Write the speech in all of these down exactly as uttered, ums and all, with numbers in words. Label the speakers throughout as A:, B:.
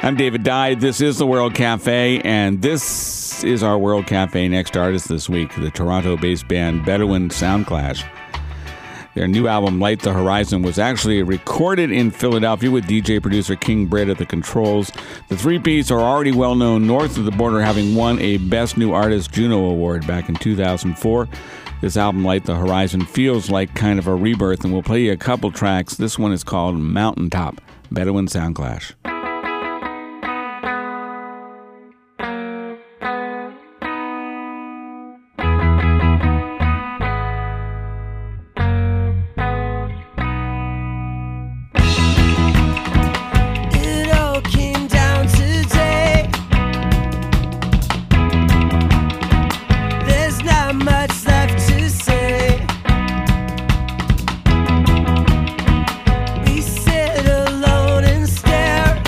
A: I'm David Dye. This is the World Cafe, and this is our World Cafe next artist this week, the Toronto-based band Bedouin Soundclash. Their new album, Light the Horizon, was actually recorded in Philadelphia with D J-producer King Britt at the controls. The three-piece are already well-known north of the border, having won a Best New Artist Juno Award back in two thousand four. This album, Light the Horizon, feels like kind of a rebirth, and we'll play you a couple tracks. This one is called Mountaintop, Bedouin Soundclash.
B: Alone and stare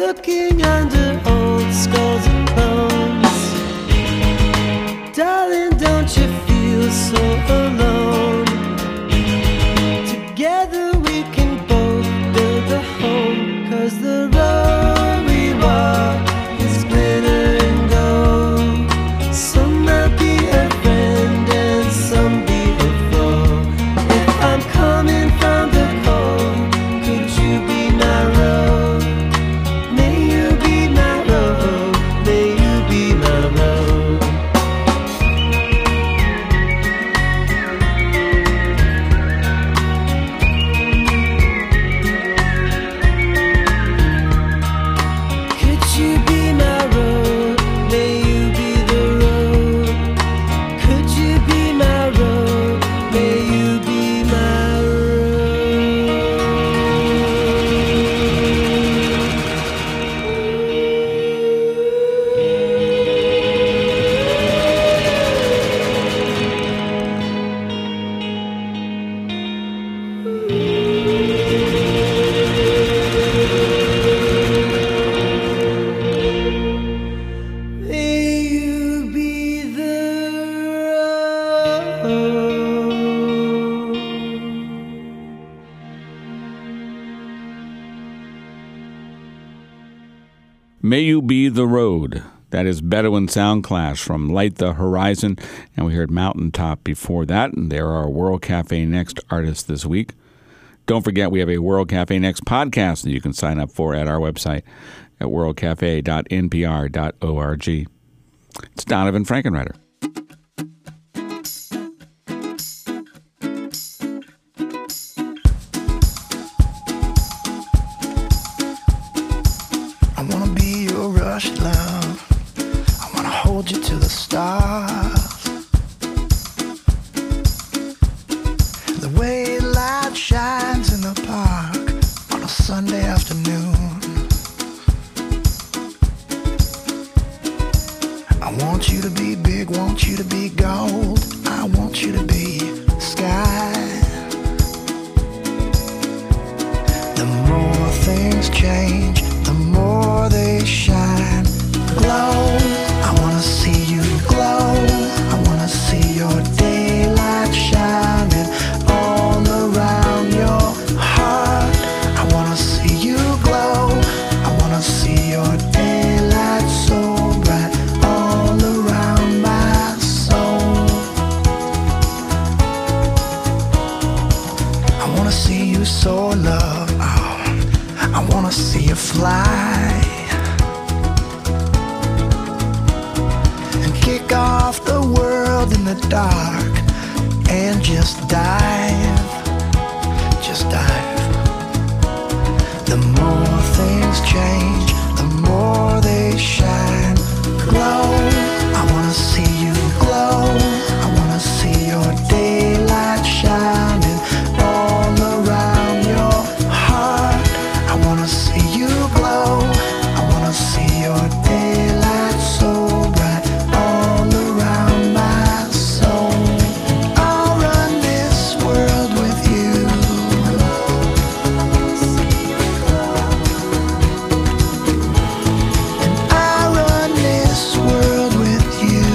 B: looking under old skulls and bones. Darling, don't you feel so alone? Together we can both build a home, 'cause the road we walk is glittering gold. Some might be a friend and some be a foe. If I'm coming from the cold, could you be my road? May you be my road, may you be my road. Could you be my road, may you be the road. Could you be my road, may you be my May you be the road.
A: May You Be the Road. That is Bedouin Soundclash from Light the Horizon. And we heard Mountaintop before that. And they're our World Cafe Next artists this week. Don't forget, we have a World Cafe Next podcast that you can sign up for at our website at world cafe dot n p r dot org. It's Donovan Frankenreiter.
C: I wanna be your rush, love. I wanna hold you to the stars. The way light shines in the park on a Sunday afternoon. I want you to be big, want you to be gold. I want you to be sky. The more things change, the more they shine, glow. I wanna see you glow. I wanna see your daylight shining all around your heart. I wanna see you glow. I wanna see your daylight so bright all around my soul. I wanna see you soar, love. Oh, I wanna see you fly and kick off the world in the dark and just dive, just dive. The more things change, the more they shine, glow. I wanna see you glow. I wanna see your daylight shining all around your heart. I wanna see you glow. I wanna see your daylight so bright all around my soul. I'll run this world with you. And I'll run this world with you.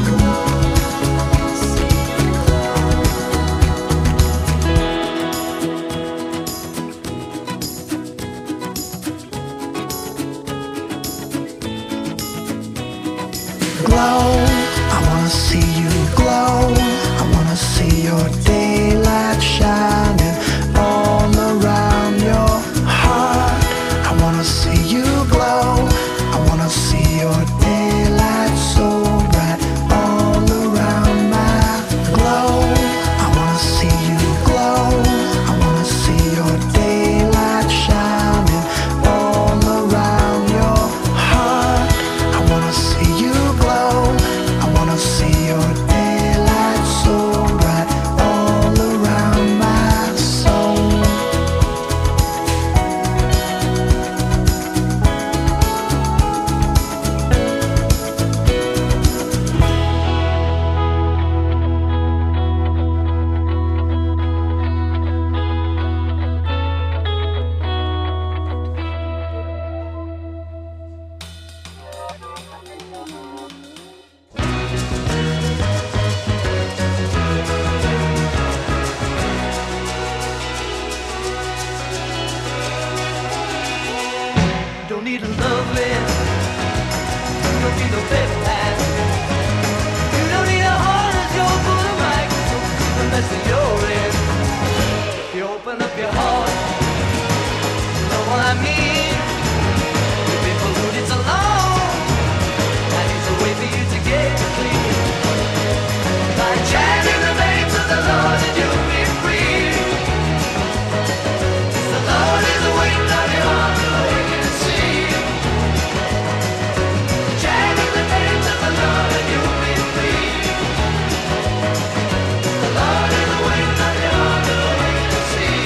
C: Glow, I wanna see you glow. I wanna see your daylight shining all around your heart. I wanna see you glow. I wanna see your daylight so bright all around my glow. I wanna see you glow. I wanna see your daylight shining all around your heart. I wanna see you glow. I wanna see your daylight so bright all
B: violin. You don't need no paper pad. You don't need a heart as your full of microscope. The mess that you're in. If you open up your heart, you know what I mean. You've been polluted so long. I need a way for you to get clean. By chanting the names of the Lord and you'll be free. The Lord is waiting on your heart to awaken and see. Chanting the names of the Lord and you'll be free. The Lord is waiting on your heart to awaken and see.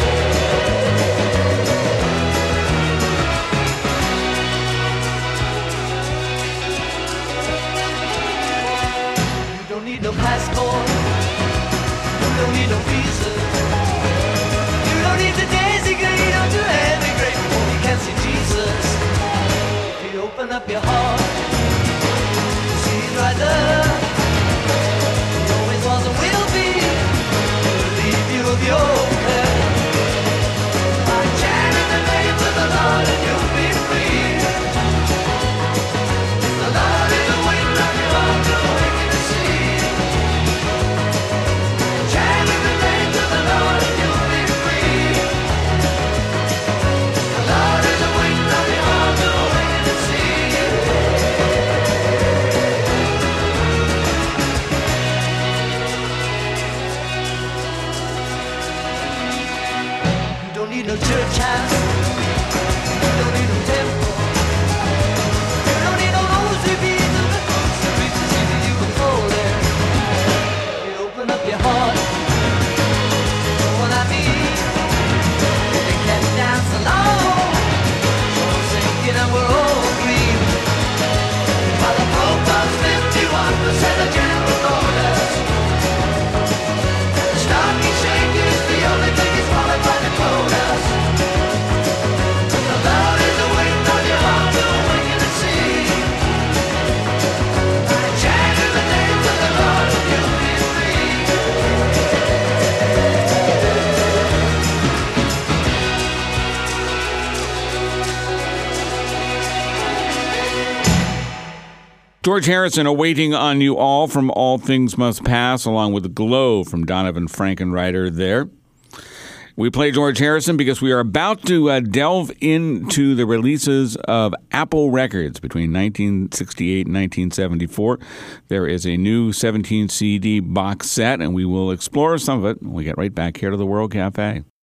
B: You don't need no passport. You don't need no visa. You don't need the designate or to emigrate before you can see Jesus. If you open up your heart, see He's right there. He always was and will be. He'll relieve you of your care. By chanting the names of the Lord and you'll be free. The Lord is waiting on your heart to awaken and see. Chanting the names of the Lord and you'll be free. The Lord is waiting on your heart to awaken and see. You don't need no church house. You don't need no temple. You don't need no rosary beads or the groceries to see that you can go there. You open up your heart. You know what I mean? You've been kept down so long. So I'm sinking and we're all green. While the Pope was fifty-one percent of general orders. The stock exchange is the only thing that's qualified to quote us. The Lord is waiting on your heart to awaken and see. By chanting the names of the Lord and you'll be free.
A: George Harrison, awaiting on you all from All Things Must Pass, along with Glow from Donovan Frankenreiter there. We play George Harrison because we are about to uh, delve into the releases of Apple Records between nineteen sixty-eight and nineteen seventy-four. There is a new seventeen C D box set, and we will explore some of it when we get right back here to the World Cafe.